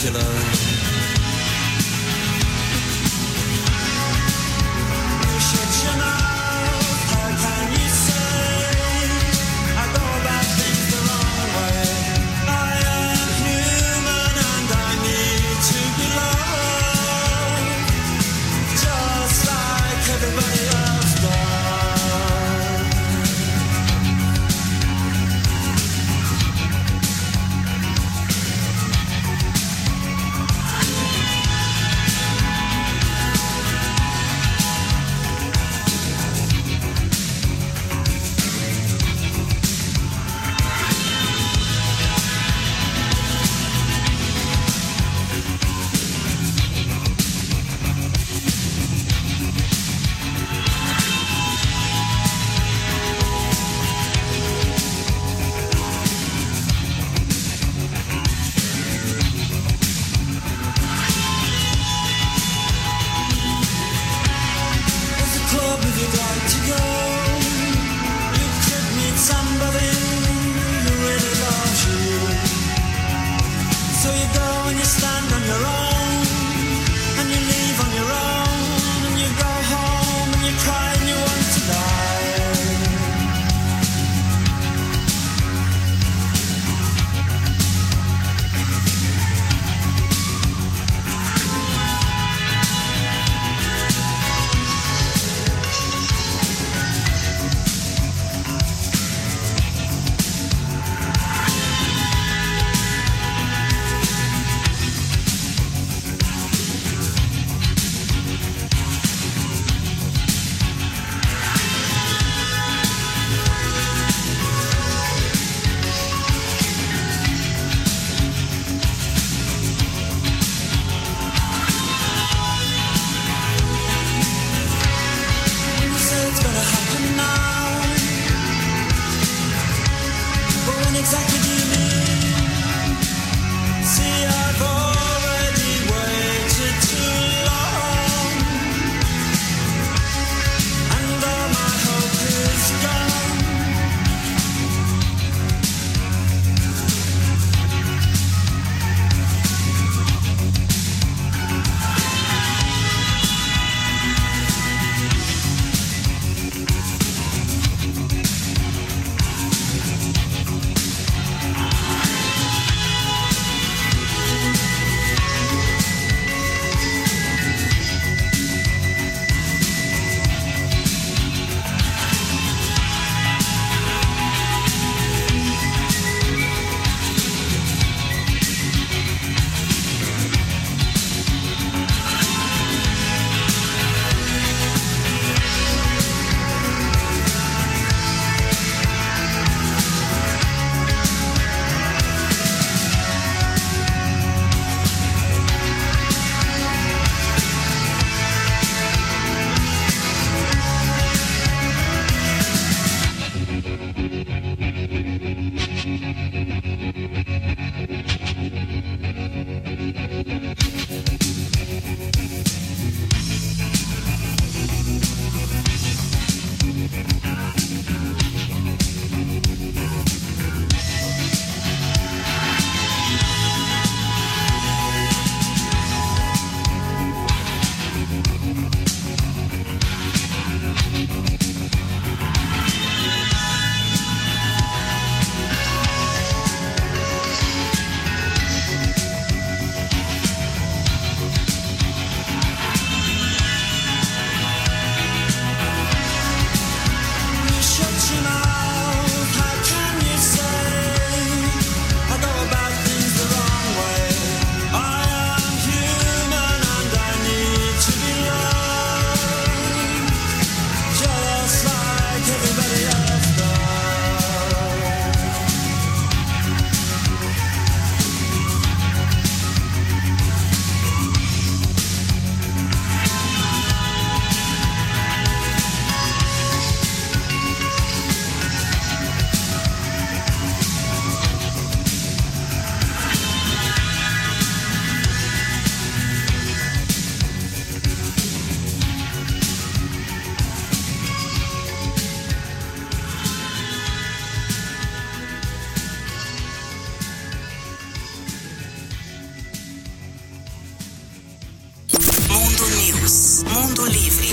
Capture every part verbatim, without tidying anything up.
regular. You shut your mouth, how can you say I go about things the wrong way? I am human and I need to be loved, just like everybody else does. Mundo Livre.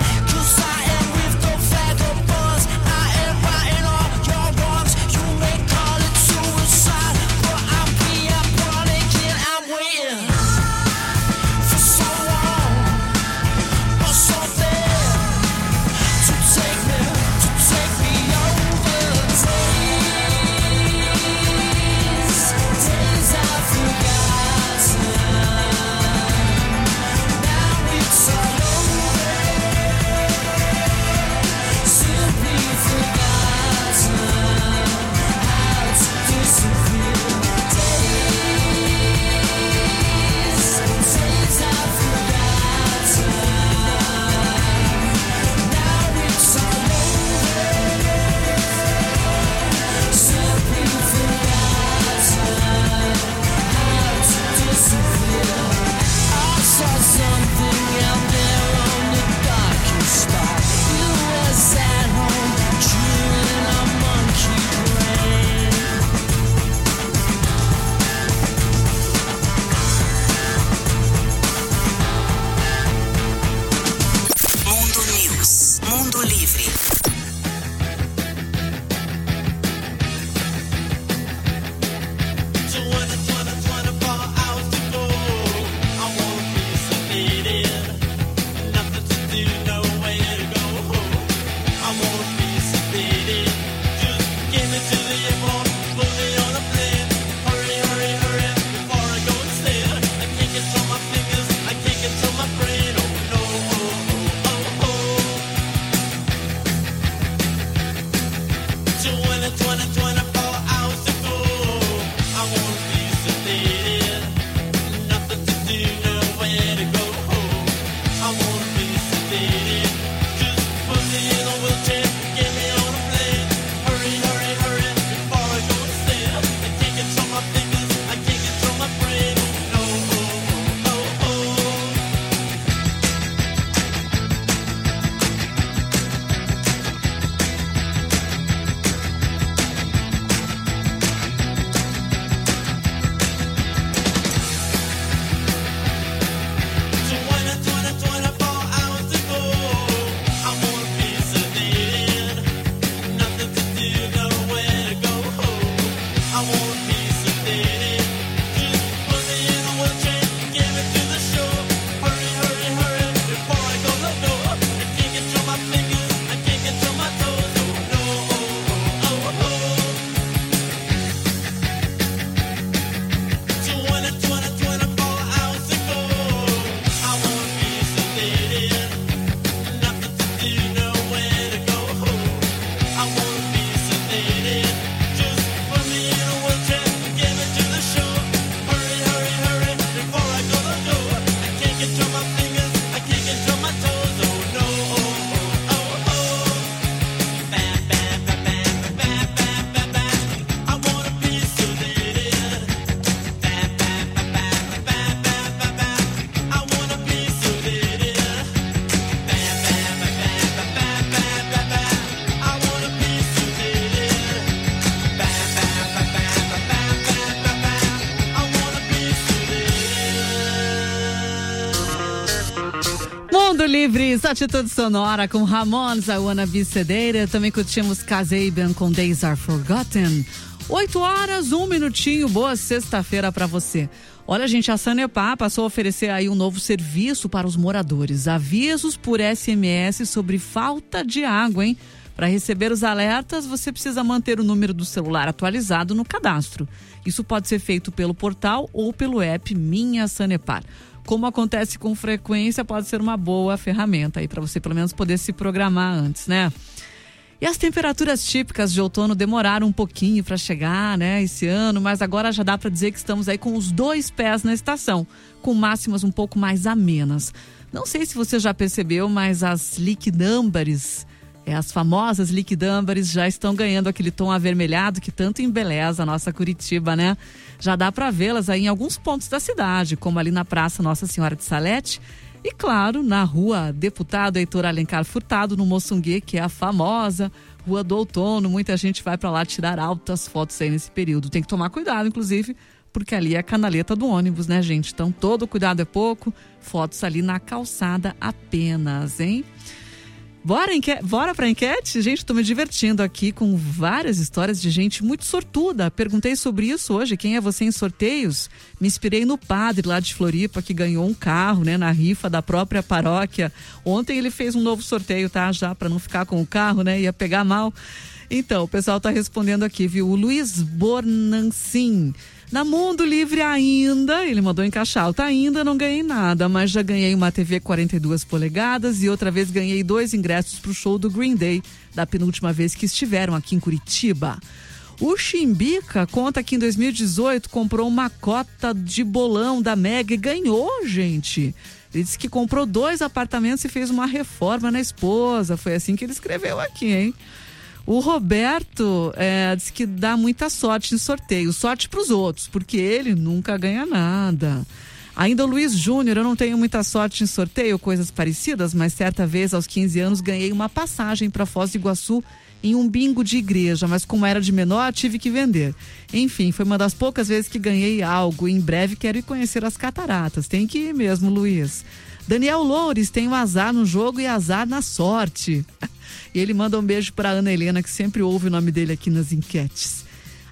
Make Mundo Livre, Atitude Sonora com Ramones, I Wanna Be Sedated. Também curtimos Kasabian com Days Are Forgotten. Oito horas, um minutinho, boa sexta-feira pra você. Olha, gente, a Sanepar passou a oferecer aí um novo serviço para os moradores. Avisos por S M S sobre falta de água, hein? Para receber os alertas, você precisa manter o número do celular atualizado no cadastro. Isso pode ser feito pelo portal ou pelo app Minha Sanepar. Como acontece com frequência, pode ser uma boa ferramenta aí para você pelo menos poder se programar antes, né? E as temperaturas típicas de outono demoraram um pouquinho para chegar, né, esse ano, mas agora já dá para dizer que estamos aí com os dois pés na estação, com máximas um pouco mais amenas. Não sei se você já percebeu, mas as liquidâmbares, é, as famosas liquidâmbares já estão ganhando aquele tom avermelhado que tanto embeleza a nossa Curitiba, né? Já dá para vê-las aí em alguns pontos da cidade, como ali na Praça Nossa Senhora de Salete e, claro, na Rua Deputado Heitor Alencar Furtado, no Moçungue, que é a famosa Rua do Outono. Muita gente vai para lá tirar altas fotos aí nesse período. Tem que tomar cuidado, inclusive, porque ali é a canaleta do ônibus, né, gente? Então, todo cuidado é pouco. Fotos ali na calçada apenas, hein? Bora, enque... Bora pra enquete? Gente, tô me divertindo aqui com várias histórias de gente muito sortuda. Perguntei sobre isso hoje, quem é você em sorteios? Me inspirei no padre lá de Floripa, que ganhou um carro, né, na rifa da própria paróquia. Ontem ele fez um novo sorteio, tá? Já pra não ficar com o carro, né? Ia pegar mal. Então, o pessoal tá respondendo aqui, viu? O Luiz Bornancin. Na Mundo Livre ainda, ele mandou em caixa alta, ainda não ganhei nada, mas já ganhei uma T V quarenta e duas polegadas e outra vez ganhei dois ingressos pro show do Green Day, da penúltima vez que estiveram aqui em Curitiba. O Chimbica conta que em dois mil e dezoito comprou uma cota de bolão da Mega e ganhou, gente. Ele disse que comprou dois apartamentos e fez uma reforma na esposa, foi assim que ele escreveu aqui, hein? O Roberto é, diz que dá muita sorte em sorteio, sorte para os outros, porque ele nunca ganha nada. Ainda o Luiz Júnior, eu não tenho muita sorte em sorteio, coisas parecidas, mas certa vez, aos quinze anos, ganhei uma passagem para Foz do Iguaçu em um bingo de igreja, mas como era de menor, tive que vender. Enfim, foi uma das poucas vezes que ganhei algo. Em breve quero ir conhecer as cataratas. Tem que ir mesmo, Luiz. Daniel Loures tem um azar no jogo e azar na sorte. E ele manda um beijo para Ana Helena, que sempre ouve o nome dele aqui nas enquetes.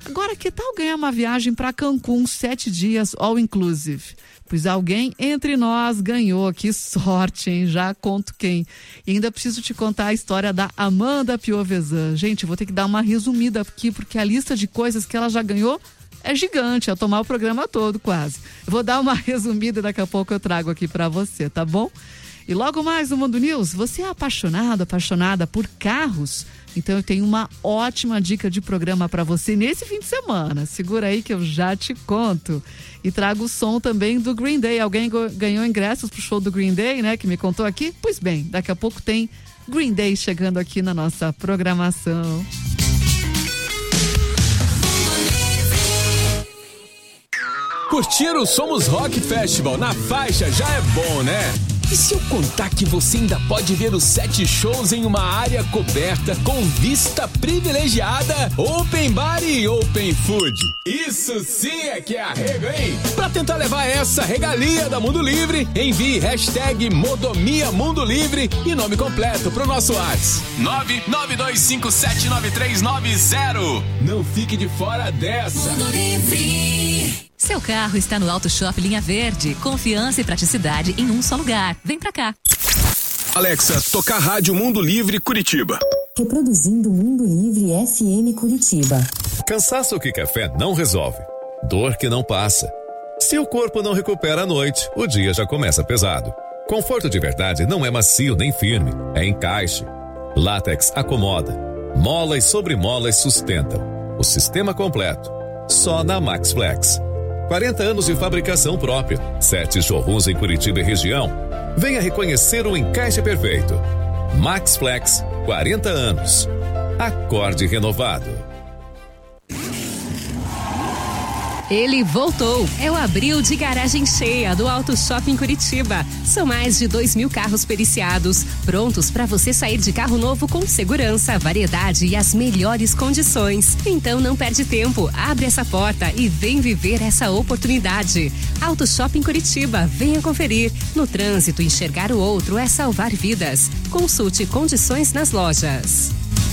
Agora, que tal ganhar uma viagem para Cancún, sete dias, all inclusive? Pois alguém entre nós ganhou. Que sorte, hein? Já conto quem. E ainda preciso te contar a história da Amanda Piovesan. Gente, vou ter que dar uma resumida aqui, porque a lista de coisas que ela já ganhou é gigante, é tomar o programa todo quase. Eu vou dar uma resumida e daqui a pouco eu trago aqui para você, tá bom? E logo mais no Mundo News, você é apaixonado, apaixonada por carros? Então eu tenho uma ótima dica de programa para você nesse fim de semana. Segura aí que eu já te conto. E trago o som também do Green Day. Alguém ganhou ingressos pro show do Green Day, né? Que me contou aqui? Pois bem, daqui a pouco tem Green Day chegando aqui na nossa programação. Curtir o Somos Rock Festival na faixa já é bom, né? E se eu contar que você ainda pode ver os sete shows em uma área coberta com vista privilegiada, open bar e open food? Isso sim é que é arrego, hein? Pra tentar levar essa regalia da Mundo Livre, envie hashtag Modomia Mundo Livre e nome completo pro nosso WhatsApp. nove nove dois cinco sete nove três nove zero. Não fique de fora dessa. Mundo Livre. Seu carro está no Auto Shop Linha Verde. Confiança e praticidade em um só lugar. Vem pra cá. Alexa, tocar Rádio Mundo Livre Curitiba. Reproduzindo Mundo Livre F M Curitiba. Cansaço que café não resolve. Dor que não passa. Se o corpo não recupera à noite, o dia já começa pesado. Conforto de verdade não é macio nem firme, é encaixe. Látex acomoda. Molas sobre molas sustentam. O sistema completo. Só na Max Flex. quarenta anos de fabricação própria, sete showrooms em Curitiba e região. Venha reconhecer o encaixe perfeito. Max Flex, quarenta anos. Acorde renovado. Ele voltou. É o abril de garagem cheia do Auto Shopping Curitiba. São mais de dois mil carros periciados, prontos para você sair de carro novo com segurança, variedade e as melhores condições. Então não perde tempo, abre essa porta e vem viver essa oportunidade. Auto Shopping Curitiba, venha conferir. No trânsito, enxergar o outro é salvar vidas. Consulte condições nas lojas.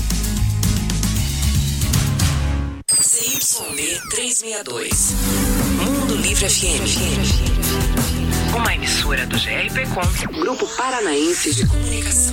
C Y D trezentos e sessenta e dois. Mundo Livre F M. Uma emissora do G R P Com, Grupo Paranaense de Comunicação.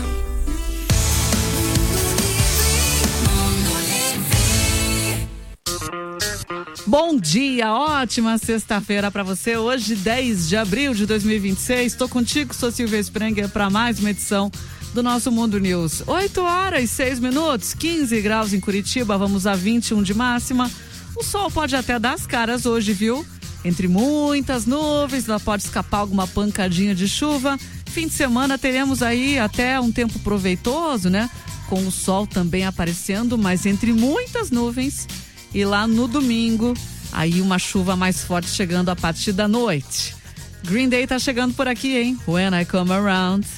Bom dia, ótima sexta-feira para você. Hoje, dez de abril de dois mil e vinte e seis. Estou contigo, sou Silvia Sprenger, para mais uma edição do nosso Mundo News. oito horas e seis minutos, quinze graus em Curitiba, vamos a vinte e um de máxima. O sol pode até dar as caras hoje, viu? Entre muitas nuvens, lá pode escapar alguma pancadinha de chuva. Fim de semana teremos aí até um tempo proveitoso, né? Com o sol também aparecendo, mas entre muitas nuvens. E lá no domingo, aí uma chuva mais forte chegando a partir da noite. Green Day tá chegando por aqui, hein? When I Come Around.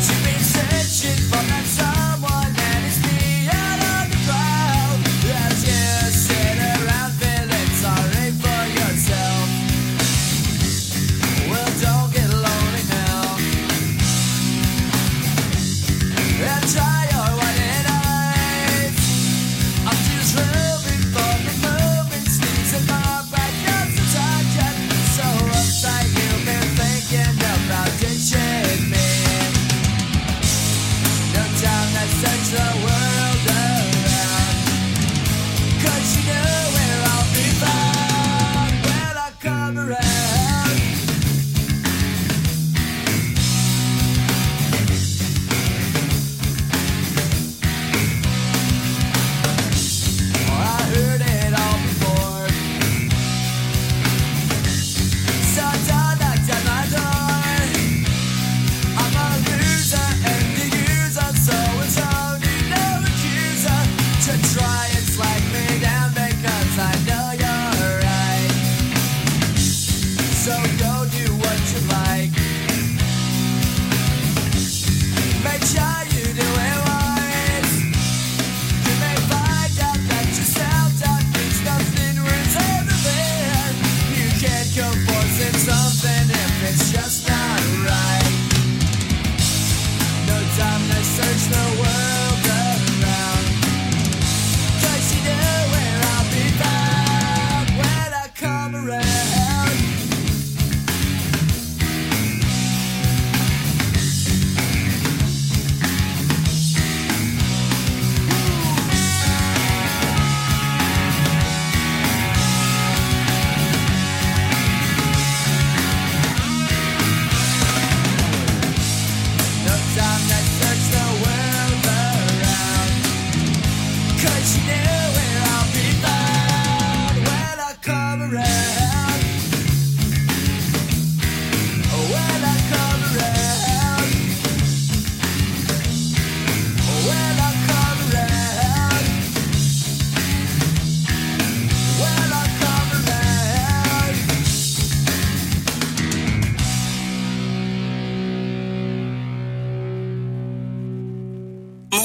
For that someone, and it's me out of the crowd. As you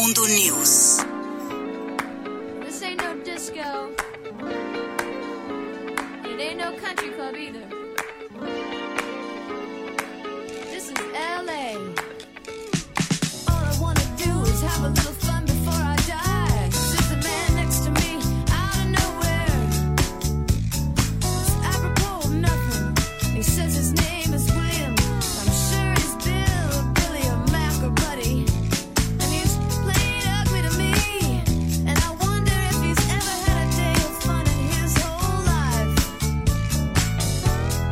Mundo News. This ain't no disco. It ain't no country club either. This is L A. All I wanna do is have a little fun before I die. There's a man next to me out of nowhere. It's apropos of nothing. He says his name is William. I'm sure he's Bill or Billy or Mac or Buddy. And he's playing ugly to me. And I wonder if he's ever had a day of fun in his whole life.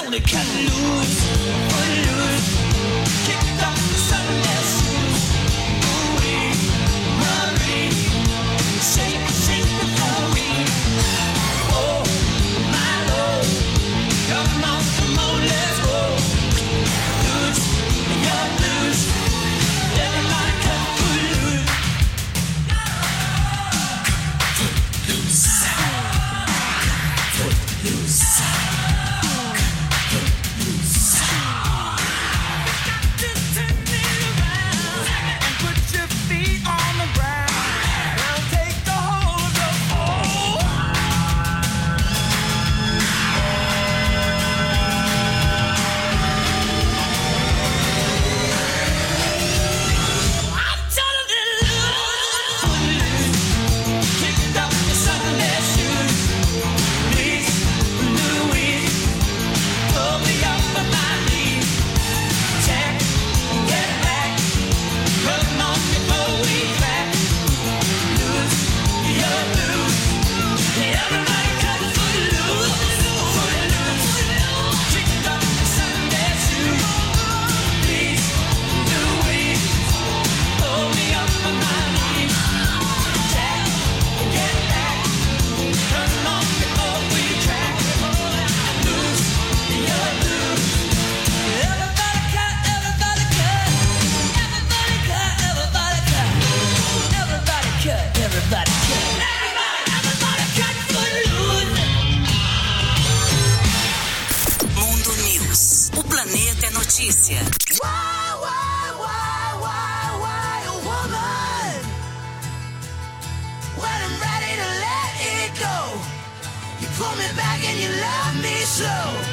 only cut loose, loose. Kicked off the Sunday shoes. Ooh-wee, Marie. Shake, shake before we. Oh, my Lord. Come on, come on, let's go. Loose, you're loose. Everybody cut loose. Footloose. Footloose. Mundo News. O planeta é notícia. Why, why, why, why, why, a woman? When I'm ready to let it go, you pull me back and you love me slow.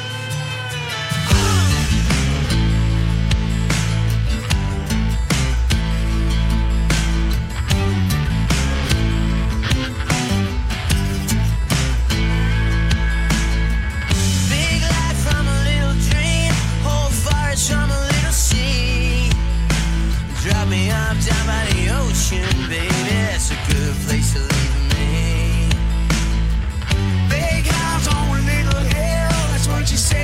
Big light from a little dream, whole forest from a little sea. Drop me off down by the ocean, baby, that's a good place to leave me. Big house on a little hill, that's what you say.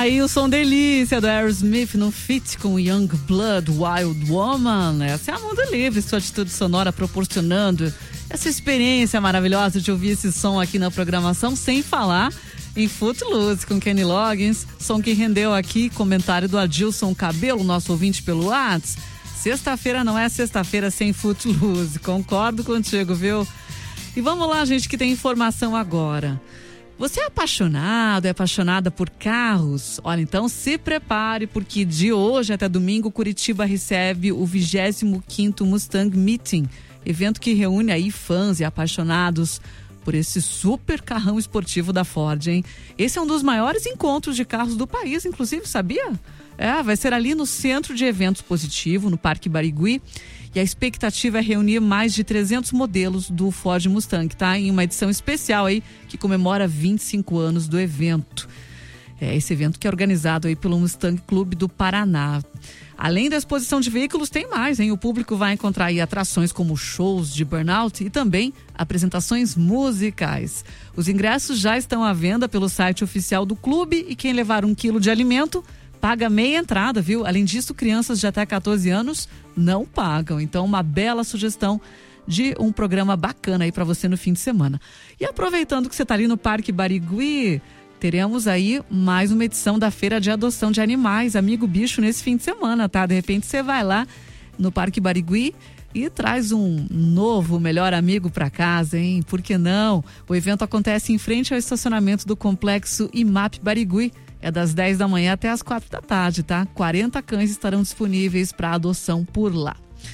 aí o som delícia do Aerosmith no feat com Young Blood, Wild Woman. Essa é a Mundo Livre, sua atitude sonora proporcionando essa experiência maravilhosa de ouvir esse som aqui na programação, sem falar em Footloose com Kenny Loggins, som que rendeu aqui comentário do Adilson Cabelo, nosso ouvinte pelo WhatsApp. Sexta-feira não é sexta-feira sem Footloose, concordo contigo, viu? E vamos lá, gente, que tem informação agora. Você é apaixonado, é apaixonada por carros? Olha, então se prepare, porque de hoje até domingo, Curitiba recebe o vigésimo quinto Mustang Meeting, evento que reúne aí fãs e apaixonados por esse super carrão esportivo da Ford, hein? Esse é um dos maiores encontros de carros do país, inclusive, sabia? É, vai ser ali no Centro de Eventos Positivo, no Parque Barigui. E a expectativa é reunir mais de trezentos modelos do Ford Mustang, tá? Em uma edição especial aí que comemora vinte e cinco anos do evento. É esse evento que é organizado aí pelo Mustang Clube do Paraná. Além da exposição de veículos, tem mais, hein? O público vai encontrar aí atrações como shows de burnout e também apresentações musicais. Os ingressos já estão à venda pelo site oficial do clube e quem levar um quilo de alimento paga meia entrada, viu? Além disso, crianças de até catorze anos não pagam. Então, uma bela sugestão de um programa bacana aí para você no fim de semana. E aproveitando que você está ali no Parque Barigui, teremos aí mais uma edição da Feira de Adoção de Animais, Amigo Bicho, nesse fim de semana, tá? De repente você vai lá no Parque Barigui e traz um novo melhor amigo para casa, hein? Por que não? O evento acontece em frente ao estacionamento do Complexo I M A P Barigui. É das dez da manhã até as quatro da tarde, tá? quarenta cães estarão disponíveis para adoção por lá.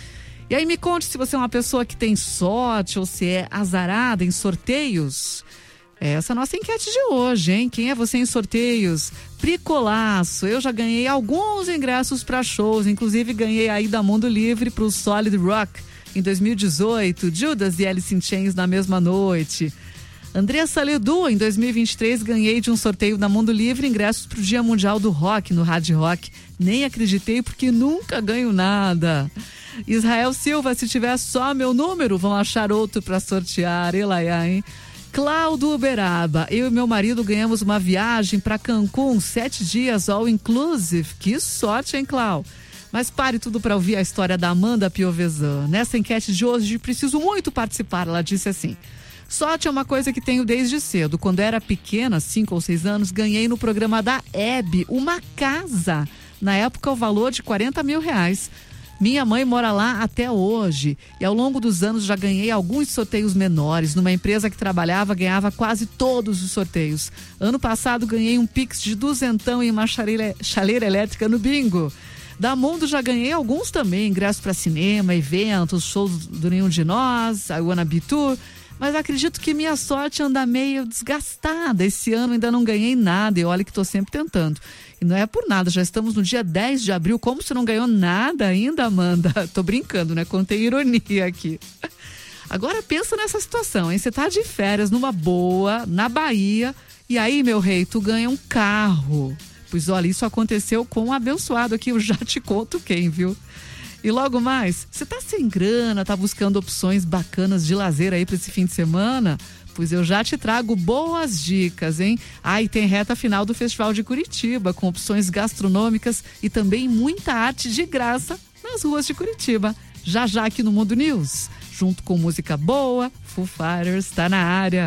E aí me conte se você é uma pessoa que tem sorte ou se é azarada em sorteios. Essa é a nossa enquete de hoje, hein? Quem é você em sorteios? Bricolaço. Eu já ganhei alguns ingressos para shows, inclusive ganhei aí da Mundo Livre para o Solid Rock em dois mil e dezoito, Judas e Alice in Chains na mesma noite. Andressa Ledu, em dois mil e vinte e três, ganhei de um sorteio da Mundo Livre ingressos para o Dia Mundial do Rock no Hard Rock. Nem acreditei porque nunca ganho nada. Israel Silva, se tiver só meu número, vão achar outro para sortear. Elaiá, hein? Cláudio Uberaba, eu e meu marido ganhamos uma viagem para Cancún, sete dias all inclusive. Que sorte, hein, Cláudio? Mas pare tudo para ouvir a história da Amanda Piovesan. Nessa enquete de hoje, preciso muito participar. Ela disse assim: sorte é uma coisa que tenho desde cedo. Quando era pequena, cinco ou seis anos, ganhei no programa da Hebe uma casa. Na época, o valor de quarenta mil reais. Minha mãe mora lá até hoje. E ao longo dos anos já ganhei alguns sorteios menores. Numa empresa que trabalhava, ganhava quase todos os sorteios. Ano passado, ganhei um Pix de duzentão em uma chaleira, chaleira elétrica no bingo. Da Mundo já ganhei alguns também. Ingressos para cinema, eventos, shows do Nenhum de Nós, I Wanna Be Tour. Mas acredito que minha sorte anda meio desgastada. Esse ano ainda não ganhei nada e olha que estou sempre tentando. E não é por nada, já estamos no dia dez de abril. Como você não ganhou nada ainda, Amanda? Tô brincando, né? Contei ironia aqui. Agora pensa nessa situação, hein? Você tá de férias numa boa, na Bahia, e aí, meu rei, tu ganha um carro. Pois olha, isso aconteceu com um abençoado aqui, eu já te conto quem, viu? E logo mais, você tá sem grana, tá buscando opções bacanas de lazer aí para esse fim de semana? Pois eu já te trago boas dicas, hein? Ah, e tem reta final do Festival de Curitiba, com opções gastronômicas e também muita arte de graça nas ruas de Curitiba. Já já aqui no Mundo News, junto com música boa, Foo Fighters tá na área.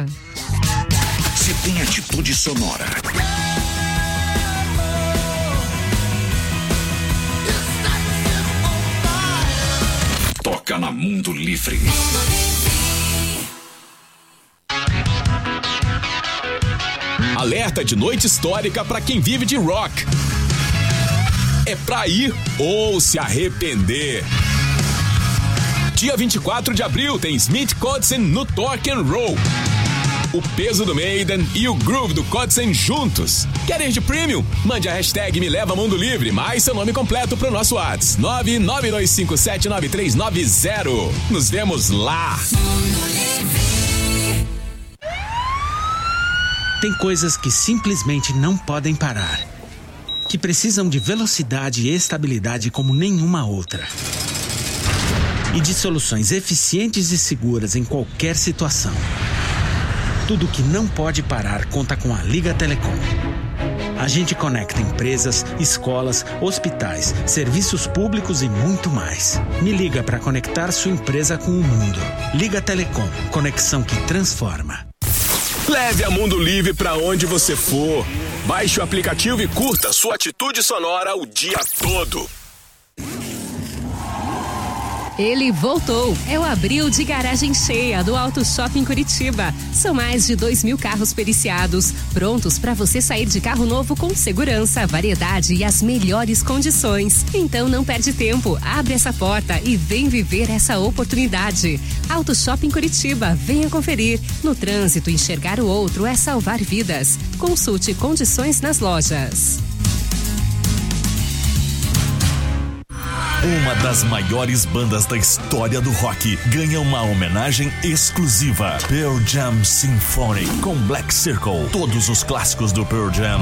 Se tem atitude sonora, toca na Mundo Livre. Alerta de noite histórica para quem vive de rock. É pra ir ou se arrepender. Dia vinte e quatro de abril tem Smith Kotzen no Torque and Roll. O peso do Maiden e o groove do Kotzen juntos. Quer ir de premium? Mande a hashtag Me Leva Mundo Livre, mais seu nome completo pro nosso WhatsApp nove nove dois cinco sete nove três nove zero. Nos vemos lá. Tem coisas que simplesmente não podem parar, que precisam de velocidade e estabilidade como nenhuma outra. E de soluções eficientes e seguras em qualquer situação. Tudo que não pode parar conta com a Liga Telecom. A gente conecta empresas, escolas, hospitais, serviços públicos e muito mais. Me liga para conectar sua empresa com o mundo. Liga Telecom, conexão que transforma. Leve a Mundo Livre pra onde você for. Baixe o aplicativo e curta sua atitude sonora o dia todo. Ele voltou. É o abril de garagem cheia do Auto Shopping Curitiba. São mais de dois mil carros periciados, prontos para você sair de carro novo com segurança, variedade e as melhores condições. Então não perde tempo, abre essa porta e vem viver essa oportunidade. Auto Shopping Curitiba, venha conferir. No trânsito, enxergar o outro é salvar vidas. Consulte condições nas lojas. Uma das maiores bandas da história do rock ganha uma homenagem exclusiva. Pearl Jam Symphony com Black Circle. Todos os clássicos do Pearl Jam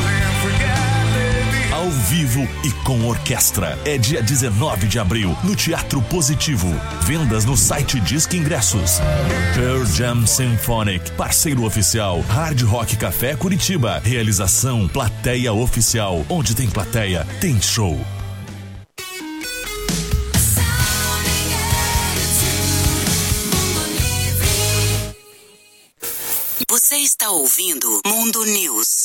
ao vivo e com orquestra. É dia dezenove de abril no Teatro Positivo. Vendas no site Disque Ingressos. Pearl Jam Symphonic, parceiro oficial Hard Rock Café Curitiba. Realização Plateia Oficial. Onde tem plateia, tem show. Você está ouvindo Mundo News.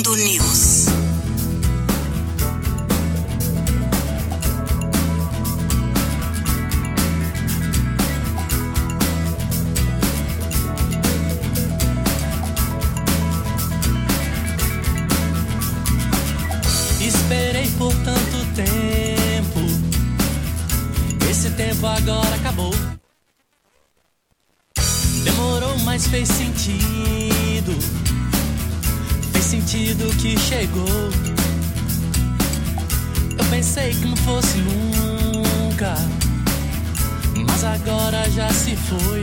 Mundo News. Esperei por tanto tempo, esse tempo agora acabou. Demorou, mas fez sentido, fez sentido que chegou. Eu pensei que não fosse nunca, mas agora já se foi.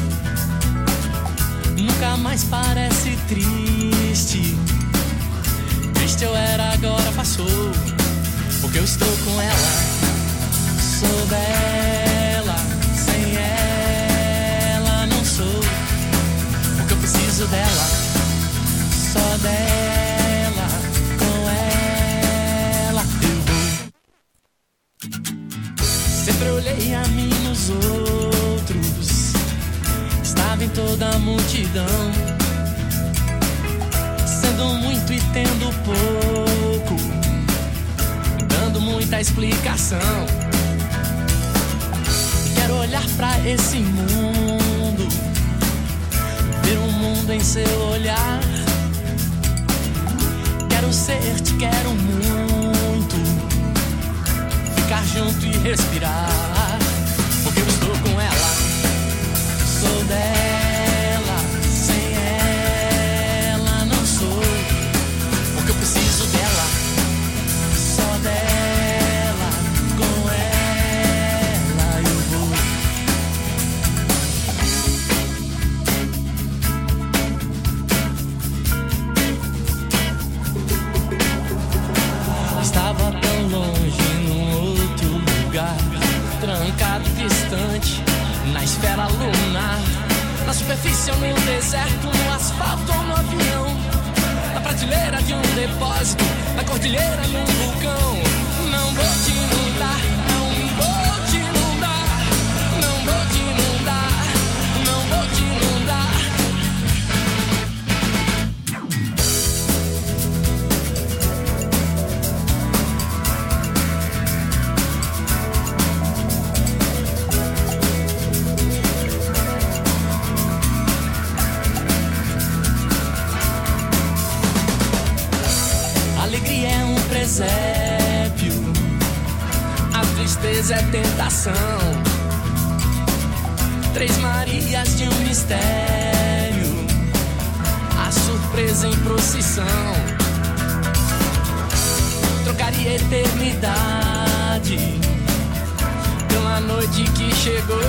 Nunca mais parece triste. Triste eu era, agora passou. Porque eu estou com ela, sou dela. Sem ela não sou. Porque eu preciso dela, só dela. Com ela eu vou. Sempre olhei a mim nos outros, estava em toda a multidão, sendo muito e tendo pouco, dando muita explicação. Quero olhar pra esse mundo, ver um mundo em seu olhar. Quero ser, te quero muito, ficar junto e respirar. Porque eu estou com ela, sou dela. Sem ela não sou. Porque eu preciso dela, só dela. Com ela eu vou. Estava tão longe num outro lugar, trancado, distante, na esfera lunar, na superfície ou no deserto, no asfalto ou no avião, na prateleira de um depósito, na cordilheira, num vulcão. Não vou te inundar, não vou te inundar, não vou te inundar, não vou te inundar. Alegria é um presépio, a tristeza é tentação. Três Marias de um mistério, a surpresa em procissão. Trocaria eternidade pela noite que chegou.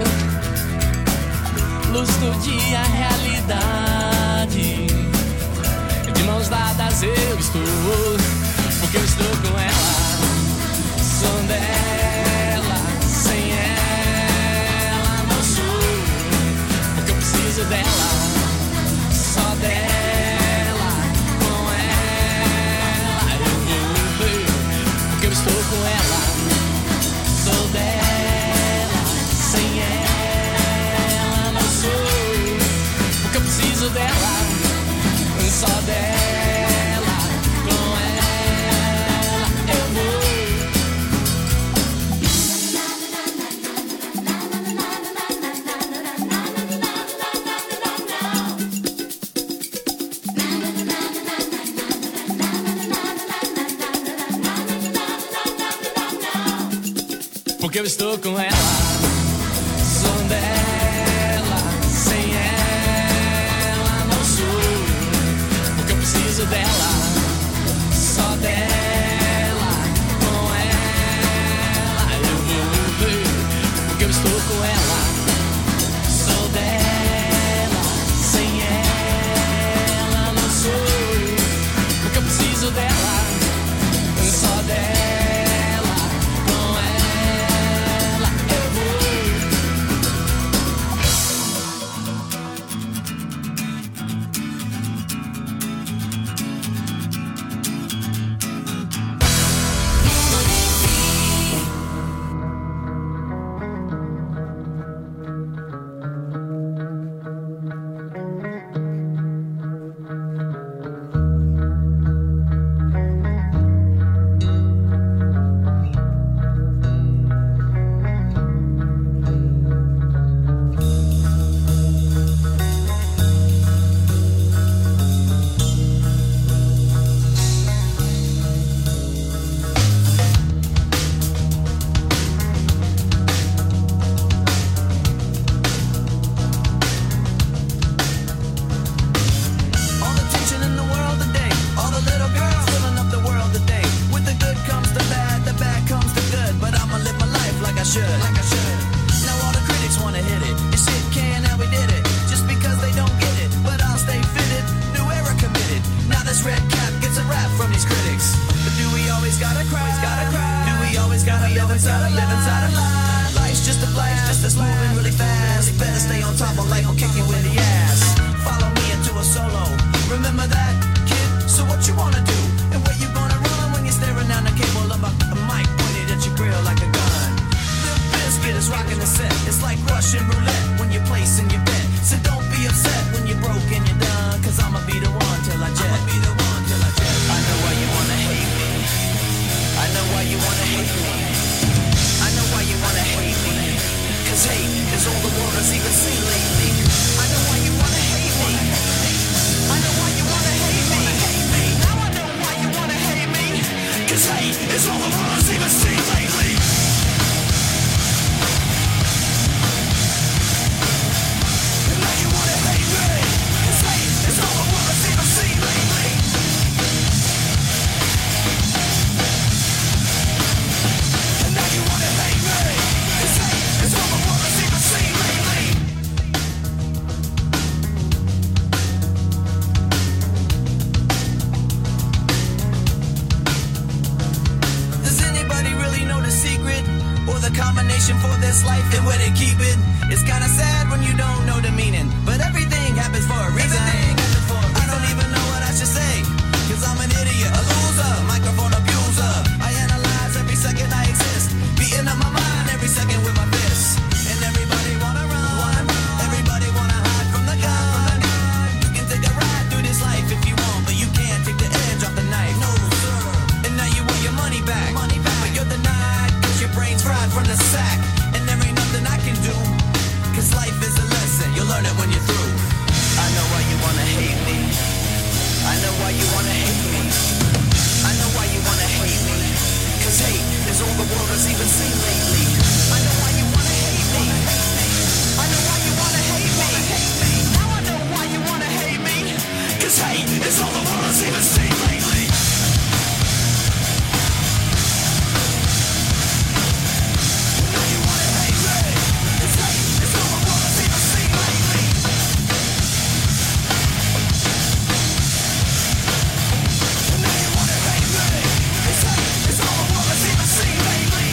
Luz do dia, realidade. De mãos dadas eu estou, porque eu estou com ela, sou dela. Sem ela não sou, porque eu preciso dela, só dela. Com ela eu vou, porque eu estou com ela, sou dela. Sem ela não sou, porque eu preciso dela, só dela. Com ela eu vou. Porque eu estou com ela, sou dela. Sem ela não sou, porque eu preciso dela, só dela. Com ela eu vou, porque eu estou com ela, sou dela. Sem ela não sou, porque eu preciso dela, só dela. Com ela eu vou. gotta cry? Do we always gotta live inside a live inside a lie? Life's just a blast, just us moving really fast. Better stay on top of life, will kick you in the ass. Follow me into a solo. Remember that, kid? So what you wanna do? And where you gonna run when you're staring down the cable of a, a mic pointed at your grill like a gun? Limp Bizkit is rocking the set. It's like Russian roulette when you're placing your bet. So don't be upset when you're broke and you're done. Cause I'ma be the one till I jet. I'ma be the one till I jet. I know why you wanna hate me. I know why you wanna hate me. I know why you wanna hate me. Cause hate is all the world has even seen lately. I know why you wanna hate me. I know why you wanna hate me. Now I know why you wanna hate me. Cause hate is all the world has even seen lately. And now you wanna hate me. Cause hate is all the world has even seen lately. And now you wanna hate me. Cause hate is all the world has even seen lately. Does anybody really know the secret or the combination for this life and where they keep it? It's kinda sad when you don't know the meaning, but everything happens for a reason. I don't even know what I should say, cause I'm an idiot, a loser, microphone abuser. I analyze every second I exist, beating up my mind every second with my fists. And everybody wanna run, everybody wanna hide from the gun. You can take a ride through this life if you want, but you can't take the edge off the knife. No, sir. And now you want your money back, money back. But you're denied, cause your brain's fried from the sack. And there ain't nothing I can do, cause life is a lesson, you'll learn it when you're through. I know why you wanna hate me. I know why you wanna hate me. I know why you wanna hate me. Cause hate is all the world has even seen lately. I know why you wanna hate me. I know why you wanna hate me. Now I know why you wanna hate me. Cause hate is all the world has even seen lately. Now you wanna hate me. Cause hate is all the world has even seen lately. Now you wanna hate me. Cause hate is all the world has even seen lately.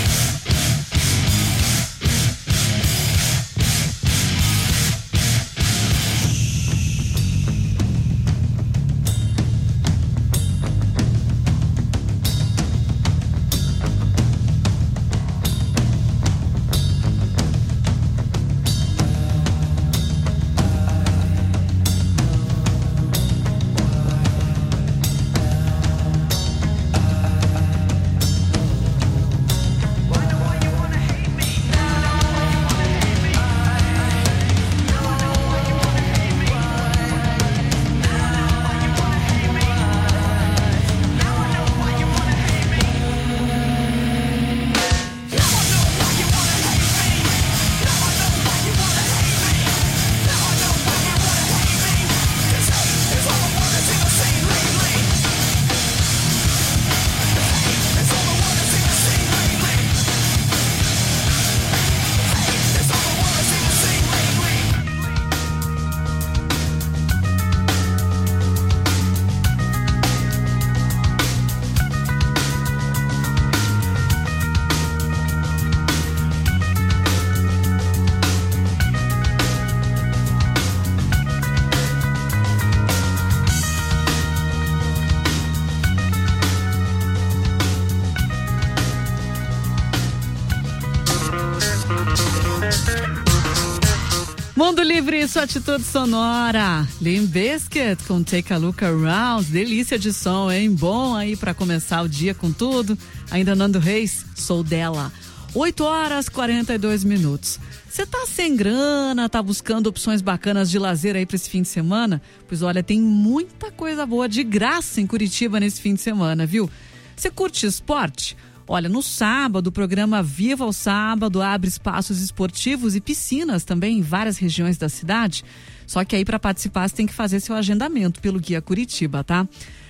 Mundo Livre, sua atitude sonora. Limp Bizkit com Take a Look Around. Delícia de som, hein? Bom aí pra começar o dia com tudo. Ainda Nando Reis, Sou Dela. oito horas e quarenta e dois minutos. Você tá sem grana, tá buscando opções bacanas de lazer aí pra esse fim de semana? Pois olha, tem muita coisa boa de graça em Curitiba nesse fim de semana, viu? Você curte esporte? Olha, no sábado, o programa Viva o Sábado abre espaços esportivos e piscinas também em várias regiões da cidade. Só que aí para participar você tem que fazer seu agendamento pelo Guia Curitiba, tá?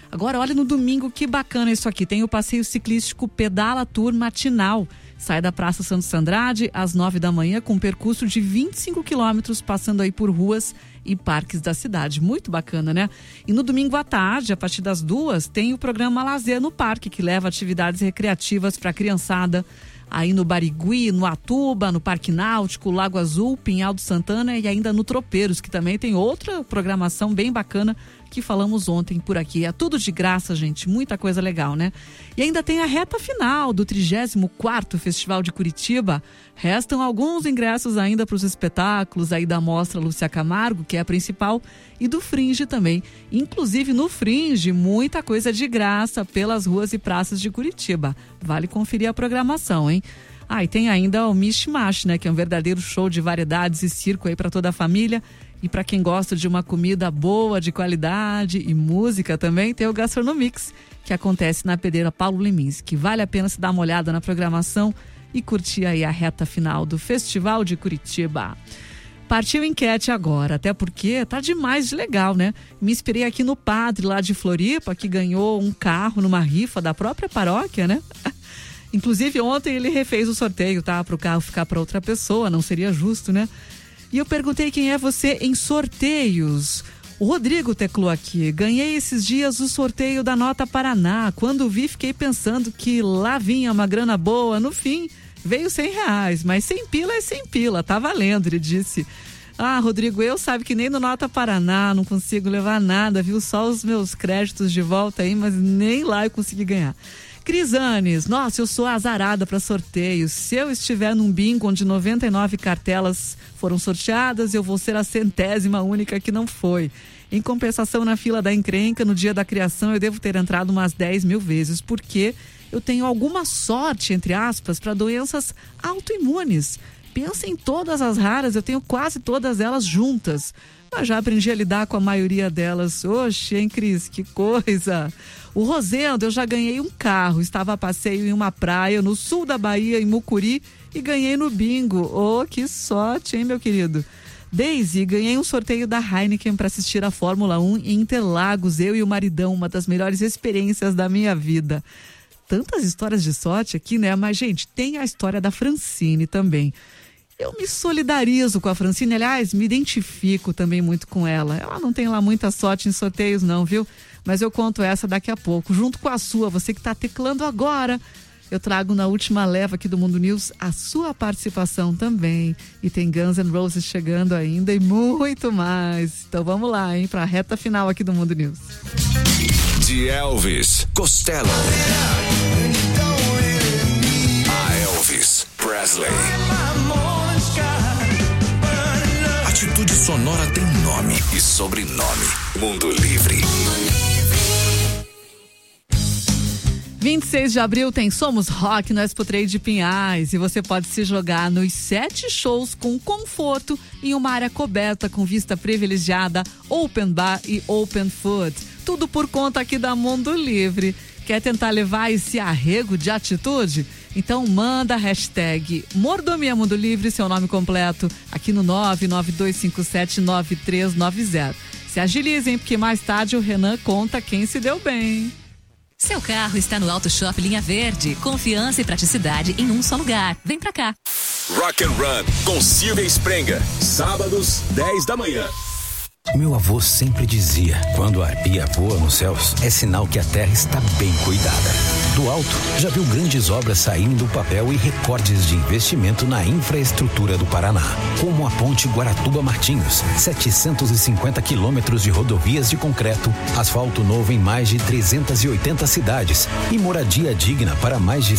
Agora, olha no domingo que bacana isso aqui. Tem o passeio ciclístico Pedala Tour Matinal. Sai da Praça Santos Andrade às nove da manhã com um percurso de vinte e cinco quilômetros, passando aí por ruas e parques da cidade. Muito bacana, né? E no domingo à tarde, a partir das duas, tem o programa Lazer no Parque, que leva atividades recreativas para a criançada. Aí no Barigui, no Atuba, no Parque Náutico, Lago Azul, Pinhal do Santana e ainda no Tropeiros, que também tem outra programação bem bacana que falamos ontem por aqui. É tudo de graça, gente, muita coisa legal, né? E ainda tem a reta final do trigésimo quarto Festival de Curitiba. Restam alguns ingressos ainda para os espetáculos aí da Mostra Lúcia Camargo, que é a principal, e do Fringe também. Inclusive no Fringe, muita coisa de graça pelas ruas e praças de Curitiba. Vale conferir a programação, hein? Ah, e tem ainda o Mishmash, né? Que é um verdadeiro show de variedades e circo aí para toda a família. E para quem gosta de uma comida boa, de qualidade e música também, tem o Gastronomix, que acontece na Pedreira Paulo Leminski. Vale a pena se dar uma olhada na programação e curtir aí a reta final do Festival de Curitiba. Partiu enquete agora, até porque tá demais de legal, né? Me inspirei aqui no padre lá de Floripa, que ganhou um carro numa rifa da própria paróquia, né? Inclusive ontem ele refez o sorteio, tá? Para o carro ficar para outra pessoa, não seria justo, né? E eu perguntei quem é você em sorteios. O Rodrigo teclou aqui. Ganhei esses dias o sorteio da Nota Paraná. Quando vi, fiquei pensando que lá vinha uma grana boa. No fim, veio cem reais. Mas cem pila é cem pila. Tá valendo, ele disse. Ah, Rodrigo, eu sabe que nem no Nota Paraná não consigo levar nada, viu? Só os meus créditos de volta aí, mas nem lá eu consegui ganhar. Crisanes, nossa, eu sou azarada para sorteios. Se eu estiver num bingo onde noventa e nove cartelas foram sorteadas, eu vou ser a centésima única que não foi. Em compensação, na fila da encrenca, no dia da criação, eu devo ter entrado umas dez mil vezes, porque eu tenho alguma sorte, entre aspas, para doenças autoimunes. Pensa em todas as raras, eu tenho quase todas elas juntas. Mas já aprendi a lidar com a maioria delas. Oxe, hein, Cris? Que coisa! O Rosendo, eu já ganhei um carro. Estava a passeio em uma praia no sul da Bahia, em Mucuri, e ganhei no bingo. Oh, que sorte, hein, meu querido? Daisy, ganhei um sorteio da Heineken para assistir a Fórmula um em Interlagos. Eu e o maridão, uma das melhores experiências da minha vida. Tantas histórias de sorte aqui, né? Mas, gente, tem a história da Francine também. Eu me solidarizo com a Francine, aliás, me identifico também muito com ela. Ela não tem lá muita sorte em sorteios não, viu? Mas eu conto essa daqui a pouco, junto com a sua, você que está teclando agora. Eu trago na última leva aqui do Mundo News a sua participação também. E tem Guns N' Roses chegando ainda e muito mais. Então vamos lá, hein, para a reta final aqui do Mundo News. De Elvis Costello a Elvis Presley. Atitude Sonora tem nome e sobrenome. Mundo Livre. vinte e seis de abril tem Somos Rock no Expo Trade de Pinhais e você pode se jogar nos sete shows com conforto em uma área coberta com vista privilegiada, open bar e open food. Tudo por conta aqui da Mundo Livre. Quer tentar levar esse arrego de atitude? Então manda a hashtag Mordomia Mundo Livre, seu nome completo, aqui no nove nove dois cinco sete nove três nove zero. Se agilizem, porque mais tarde o Renan conta quem se deu bem. Seu carro está no Auto Shop Linha Verde. Confiança e praticidade em um só lugar. Vem pra cá. Rock and Run com Silvia Sprenga. Sábados, dez da manhã. Meu avô sempre dizia, quando a arpia voa nos céus, é sinal que a terra está bem cuidada. Do alto, já viu grandes obras saindo do papel e recordes de investimento na infraestrutura do Paraná, como a ponte Guaratuba-Martinhos, setecentos e cinquenta quilômetros de rodovias de concreto, asfalto novo em mais de trezentas e oitenta cidades e moradia digna para mais de